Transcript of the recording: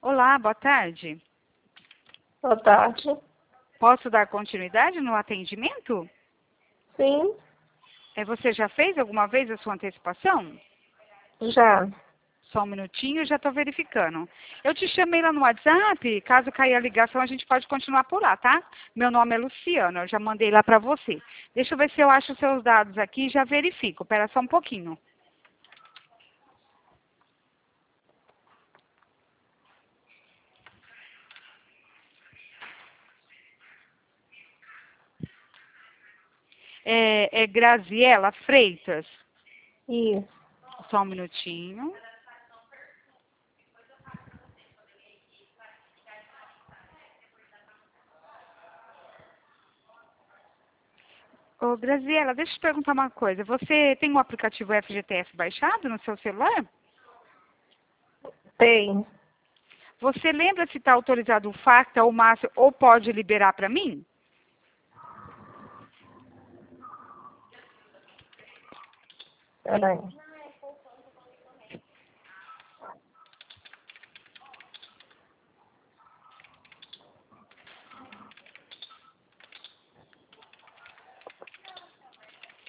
Olá, boa tarde. Boa tarde. Posso dar continuidade no atendimento? Sim, Você já fez alguma vez a sua antecipação? já. Só um minutinho, já estou verificando. Eu te chamei lá no WhatsApp, caso caia a ligação, a gente pode continuar por lá, tá? Meu nome é Luciana, eu já mandei lá para você. Deixa eu ver se eu acho os seus dados aqui e já verifico. Espera só um pouquinho. É Graziela Freitas. Isso. Só um minutinho. Ô, Graziela, deixa eu te perguntar uma coisa. Você tem o aplicativo FGTS baixado no seu celular? Tem. Você lembra se está autorizado o FACTA ou o MASSE ou pode liberar para mim? Peraí.